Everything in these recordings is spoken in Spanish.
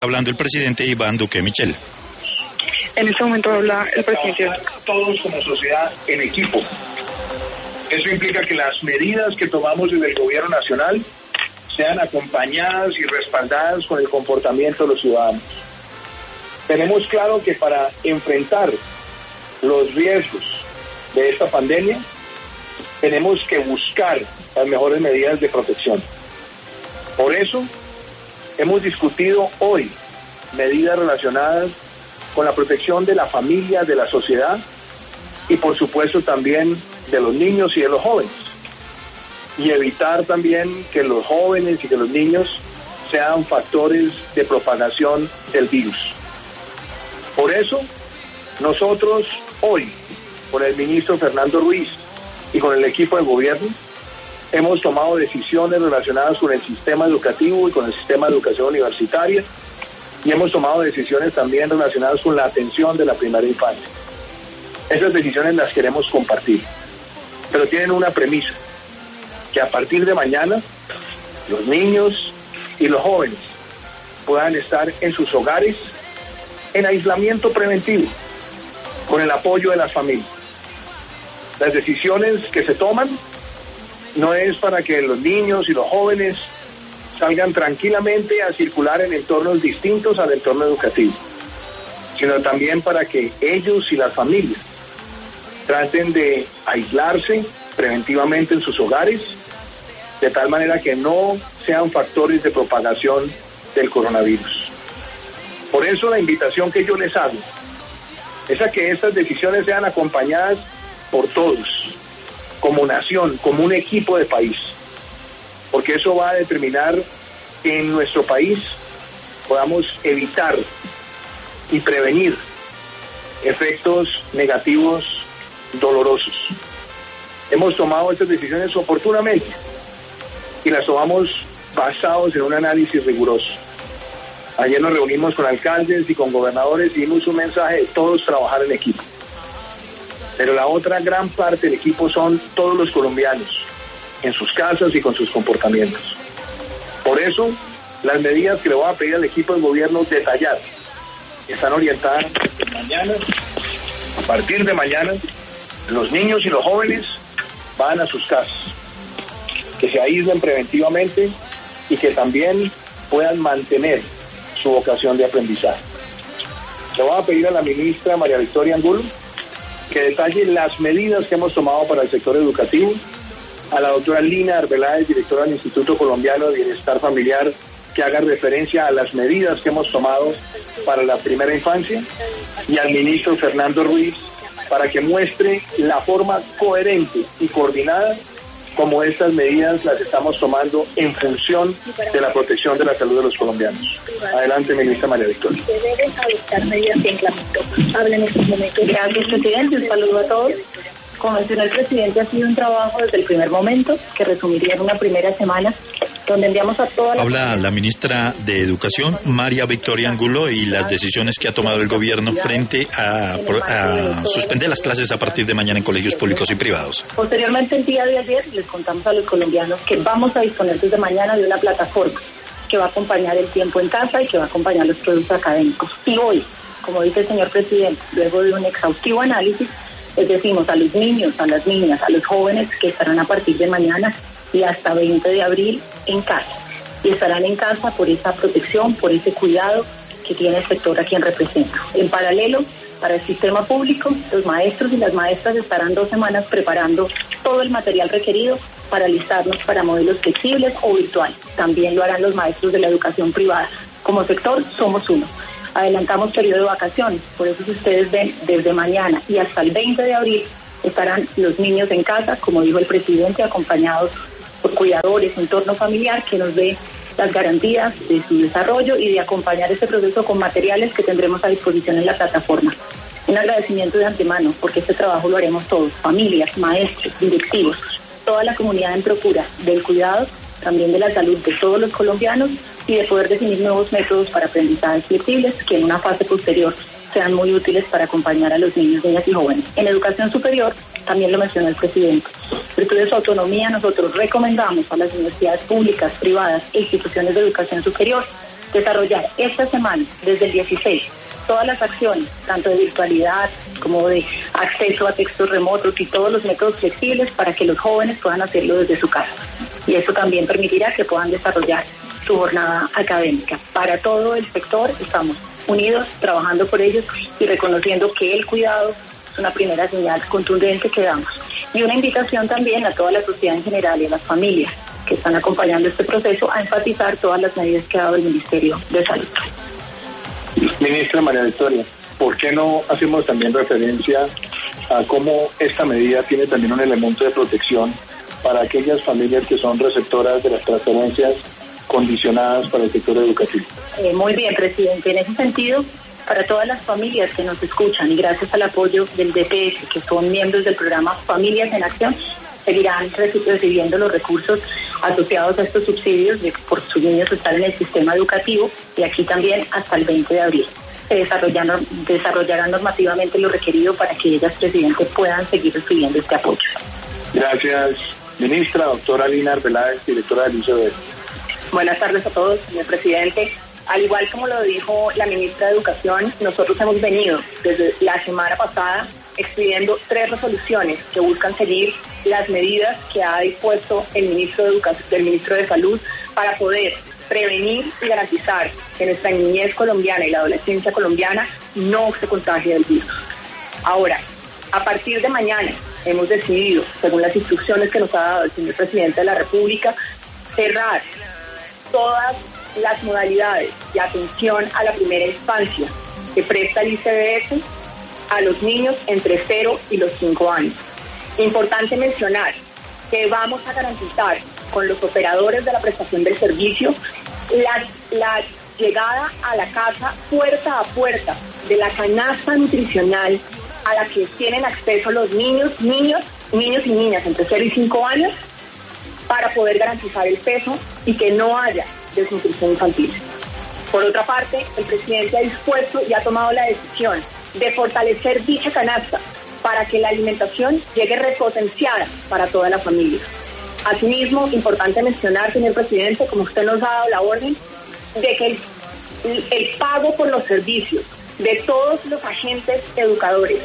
Hablando el presidente Iván Duque Michel. En este momento habla el presidente. Todos como sociedad en equipo. Eso implica que las medidas que tomamos desde el gobierno nacional sean acompañadas y respaldadas con el comportamiento de los ciudadanos. Tenemos claro que para enfrentar los riesgos de esta pandemia, tenemos que buscar las mejores medidas de protección. Por eso, hemos discutido hoy medidas relacionadas con la protección de la familia, de la sociedad y por supuesto también de los niños y de los jóvenes. Y evitar también que los jóvenes y que los niños sean factores de propagación del virus. Por eso, nosotros hoy, con el ministro Fernando Ruiz y con el equipo de gobierno, hemos tomado decisiones relacionadas con el sistema educativo y con el sistema de educación universitaria y hemos tomado decisiones también relacionadas con la atención de la primera infancia. Esas decisiones las queremos compartir, pero tienen una premisa, que a partir de mañana los niños y los jóvenes puedan estar en sus hogares en aislamiento preventivo, con el apoyo de las familias. Las decisiones que se toman no es para que los niños y los jóvenes salgan tranquilamente a circular en entornos distintos al entorno educativo, sino también para que ellos y las familias traten de aislarse preventivamente en sus hogares, de tal manera que no sean factores de propagación del coronavirus. Por eso la invitación que yo les hago es a que estas decisiones sean acompañadas por todos, como nación, como un equipo de país, porque eso va a determinar que en nuestro país podamos evitar y prevenir efectos negativos dolorosos. Hemos tomado estas decisiones oportunamente y las tomamos basados en un análisis riguroso. Ayer nos reunimos con alcaldes y con gobernadores y dimos un mensaje de todos trabajar en equipo. Pero la otra gran parte del equipo son todos los colombianos, en sus casas y con sus comportamientos. Por eso, las medidas que le voy a pedir al equipo de gobierno detallar están orientadas mañana. A partir de mañana, los niños y los jóvenes van a sus casas, que se aíslen preventivamente y que también puedan mantener su vocación de aprendizaje. Le voy a pedir a la ministra María Victoria Angulo que detalle las medidas que hemos tomado para el sector educativo, a la doctora Lina Arbeláez, directora del Instituto Colombiano de Bienestar Familiar, que haga referencia a las medidas que hemos tomado para la primera infancia, y al ministro Fernando Ruiz para que muestre la forma coherente y coordinada como estas medidas las estamos tomando en función de la protección de la salud de los colombianos. Adelante, ministra María Victoria. Se deben adoptar medidas de aislamiento. Habla en estos momentos. Gracias, presidente. Un saludo a todos. Como mencionó el presidente, ha sido un trabajo desde el primer momento, que resumiría en una primera semana, donde enviamos a todas las... Habla la ministra de Educación, María Victoria Angulo, y las decisiones que ha tomado el gobierno frente a suspender las clases a partir de mañana en colegios públicos y privados. Posteriormente, el día de ayer, les contamos a los colombianos que vamos a disponer desde mañana de una plataforma que va a acompañar el tiempo en casa y que va a acompañar los productos académicos. Y hoy, como dice el señor presidente, luego de un exhaustivo análisis, les decimos a los niños, a las niñas, a los jóvenes que estarán a partir de mañana y hasta 20 de abril en casa. Y estarán en casa por esa protección, por ese cuidado que tiene el sector a quien representa. En paralelo, para el sistema público, los maestros y las maestras estarán 2 semanas preparando todo el material requerido para alistarnos para modelos flexibles o virtuales. También lo harán los maestros de la educación privada. Como sector, somos uno. Adelantamos periodo de vacaciones, por eso si ustedes ven, desde mañana y hasta el 20 de abril estarán los niños en casa, como dijo el presidente, acompañados por cuidadores, entorno familiar que nos dé las garantías de su desarrollo y de acompañar este proceso con materiales que tendremos a disposición en la plataforma. Un agradecimiento de antemano, porque este trabajo lo haremos todos, familias, maestros, directivos, toda la comunidad en procura del cuidado, también de la salud de todos los colombianos y de poder definir nuevos métodos para aprendizajes flexibles que en una fase posterior sean muy útiles para acompañar a los niños, niñas y jóvenes. En educación superior, también lo mencionó el presidente, virtud de su autonomía, nosotros recomendamos a las universidades públicas, privadas e instituciones de educación superior desarrollar esta semana, desde el 16, todas las acciones, tanto de virtualidad como de acceso a textos remotos y todos los métodos flexibles para que los jóvenes puedan hacerlo desde su casa. Y eso también permitirá que puedan desarrollar su jornada académica. Para todo el sector estamos unidos, trabajando por ellos y reconociendo que el cuidado es una primera señal contundente que damos. Y una invitación también a toda la sociedad en general y a las familias que están acompañando este proceso a enfatizar todas las medidas que ha dado el Ministerio de Salud. Ministra María Victoria, ¿por qué no hacemos también referencia a cómo esta medida tiene también un elemento de protección para aquellas familias que son receptoras de las transferencias condicionadas para el sector educativo? Muy bien, presidente. En ese sentido, para todas las familias que nos escuchan y gracias al apoyo del DPS, que son miembros del programa Familias en Acción, seguirán recibiendo los recursos asociados a estos subsidios por sus niños estar en el sistema educativo y aquí también hasta el 20 de abril. Se desarrollarán normativamente lo requerido para que ellas, presidente, puedan seguir recibiendo este apoyo. Gracias, ministra. Doctora Lina Arbeláez, directora del ICEBER. Buenas tardes a todos, señor presidente. Al igual como lo dijo la ministra de Educación, nosotros hemos venido desde la semana pasada expidiendo 3 resoluciones que buscan seguir las medidas que ha dispuesto el ministro de Salud para poder prevenir y garantizar que nuestra niñez colombiana y la adolescencia colombiana no se contagie del virus. Ahora, a partir de mañana hemos decidido, según las instrucciones que nos ha dado el señor presidente de la República, cerrar todas las modalidades de atención a la primera infancia que presta el ICBF a los niños entre 0 y los 5 años. Importante mencionar que vamos a garantizar con los operadores de la prestación del servicio la llegada a la casa puerta a puerta de la canasta nutricional a la que tienen acceso los niños y niñas entre 0 y 5 años para poder garantizar el peso y que no haya desnutrición infantil. Por otra parte, el presidente ha dispuesto y ha tomado la decisión de fortalecer dicha canasta para que la alimentación llegue repotenciada para toda la familia. Asimismo, importante mencionar, señor presidente, como usted nos ha dado la orden, de que el pago por los servicios de todos los agentes educadores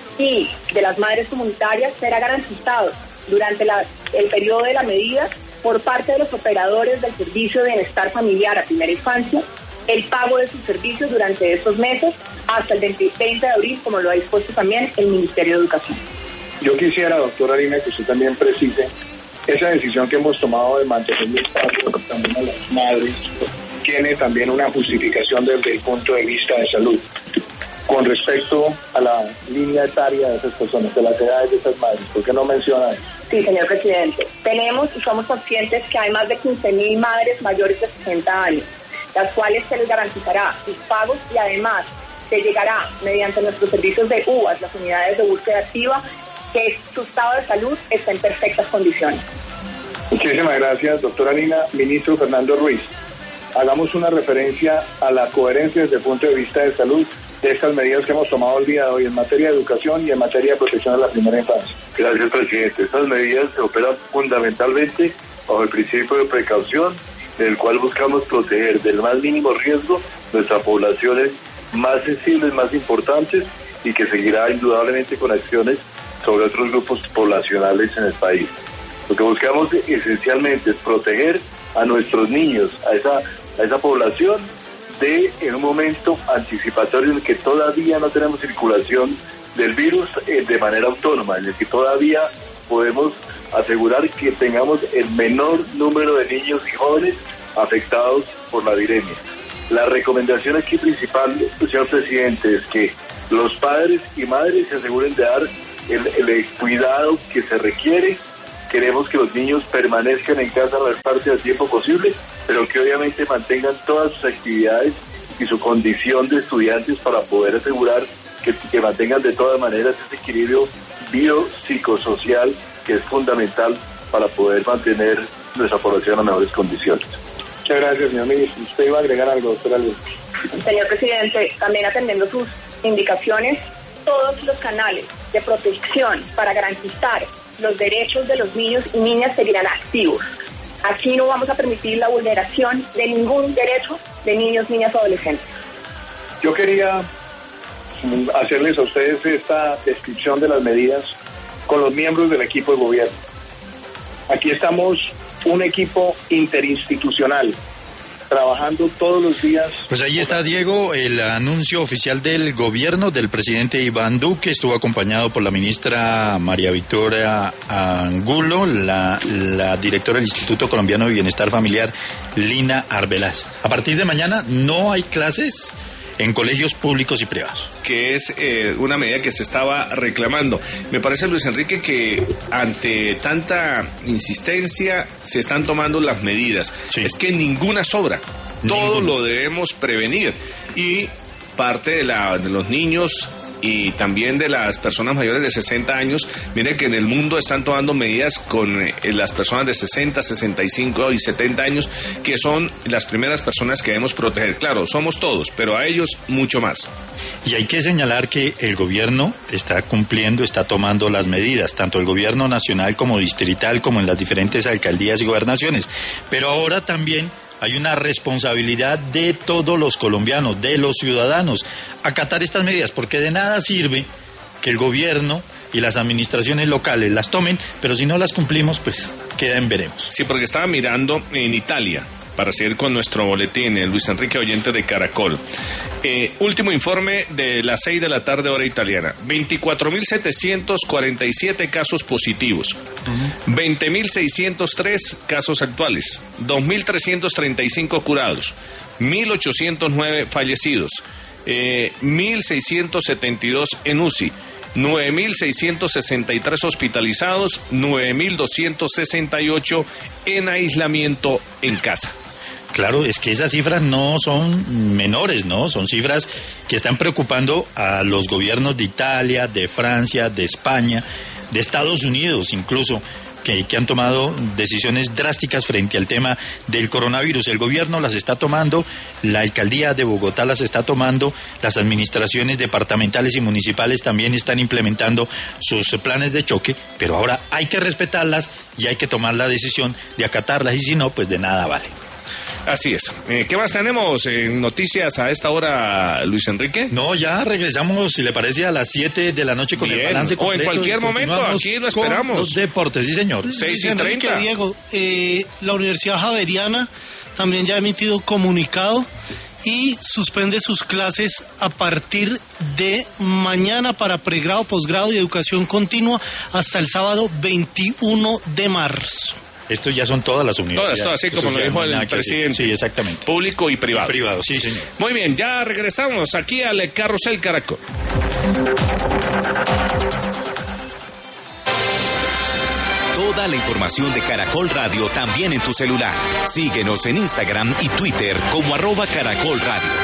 y de las madres comunitarias será garantizado durante el periodo de la medida por parte de los operadores del Servicio de Bienestar Familiar a Primera Infancia, el pago de sus servicios durante estos meses hasta el 20 de abril, como lo ha dispuesto también el Ministerio de Educación. Yo quisiera, doctora Lina, que usted también precise esa decisión que hemos tomado de mantener el espacio también a las madres, tiene también una justificación desde el punto de vista de salud. Con respecto a la línea etaria de esas personas, de las edades de esas madres, ¿por qué no menciona eso? Sí, señor presidente. Tenemos y somos conscientes que hay más de 15.000 madres mayores de 60 años, las cuales se les garantizará sus pagos y además se llegará mediante nuestros servicios de UAS, las unidades de búsqueda activa, que su estado de salud está en perfectas condiciones. Muchísimas gracias, doctora Lina. Ministro Fernando Ruiz, hagamos una referencia a la coherencia desde el punto de vista de salud de estas medidas que hemos tomado el día de hoy en materia de educación y en materia de protección de la primera infancia. Gracias, presidente. Estas medidas se operan fundamentalmente bajo el principio de precaución, en el cual buscamos proteger del más mínimo riesgo nuestras poblaciones más sensibles, más importantes, y que seguirá indudablemente con acciones sobre otros grupos poblacionales en el país. Lo que buscamos esencialmente es proteger a nuestros niños, a esa población, en un momento anticipatorio en el que todavía no tenemos circulación del virus de manera autónoma, en el que todavía podemos asegurar que tengamos el menor número de niños y jóvenes afectados por la viremia. La recomendación aquí principal, señor presidente, es que los padres y madres se aseguren de dar el cuidado que se requiere. Queremos que los niños permanezcan en casa la mayor parte del tiempo posible, pero que obviamente mantengan todas sus actividades y su condición de estudiantes para poder asegurar que mantengan de todas maneras ese equilibrio biopsicosocial que es fundamental para poder mantener nuestra población en las mejores condiciones. Muchas gracias, señor ministro. ¿Usted iba a agregar algo, doctora Lina? Señor presidente, también atendiendo sus indicaciones, todos los canales de protección para garantizar los derechos de los niños y niñas seguirán activos. Aquí no vamos a permitir la vulneración de ningún derecho de niños, niñas o adolescentes. Yo quería hacerles a ustedes esta descripción de las medidas con los miembros del equipo de gobierno. Aquí estamos un equipo interinstitucional trabajando todos los días. Pues ahí está, Diego, el anuncio oficial del gobierno del presidente Iván Duque. Estuvo acompañado por la ministra María Victoria Angulo, la directora del Instituto Colombiano de Bienestar Familiar, Lina Arbeláez. A partir de mañana no hay clases en colegios públicos y privados. Que es una medida que se estaba reclamando. Me parece, Luis Enrique, que ante tanta insistencia se están tomando las medidas. Sí. Es que ninguna sobra. Todo lo debemos prevenir. Y parte de los niños y también de las personas mayores de 60 años, mire que en el mundo están tomando medidas con las personas de 60, 65 y 70 años, que son las primeras personas que debemos proteger. Claro, somos todos, pero a ellos mucho más. Y hay que señalar que el gobierno está cumpliendo, está tomando las medidas, tanto el gobierno nacional como distrital, como en las diferentes alcaldías y gobernaciones. Pero ahora también hay una responsabilidad de todos los colombianos, de los ciudadanos, acatar estas medidas, porque de nada sirve que el gobierno y las administraciones locales las tomen, pero si no las cumplimos, pues queda en veremos. Sí, porque estaba mirando en Italia, para seguir con nuestro boletín, Luis Enrique, oyente de Caracol. Último informe de las 6 de la tarde, hora italiana. 24.747 casos positivos. 20.603 casos actuales. 2.335 curados. 1.809 fallecidos. 1.672 en UCI. 9.663 hospitalizados. 9.268 en aislamiento en casa. Claro, es que esas cifras no son menores, ¿no? Son cifras que están preocupando a los gobiernos de Italia, de Francia, de España, de Estados Unidos incluso, que han tomado decisiones drásticas frente al tema del coronavirus. El gobierno las está tomando, la alcaldía de Bogotá las está tomando, las administraciones departamentales y municipales también están implementando sus planes de choque, pero ahora hay que respetarlas y hay que tomar la decisión de acatarlas, y si no, pues de nada vale. Así es. ¿Qué más tenemos en noticias a esta hora, Luis Enrique? No, ya regresamos, si le parece, a las 7 de la noche con el balance completo. O en cualquier momento, aquí lo esperamos. Los deportes, sí señor. 6:30. Diego, la Universidad Javeriana también ya ha emitido comunicado y suspende sus clases a partir de mañana para pregrado, posgrado y educación continua hasta el sábado 21 de marzo. Esto ya son todas las universidades. Todas, así como lo dijo el presidente. Sí, exactamente. Público y privado. Privado, sí, señor. Muy bien, ya regresamos aquí al Carrusel Caracol. Toda la información de Caracol Radio también en tu celular. Síguenos en Instagram y Twitter como @Caracol Radio.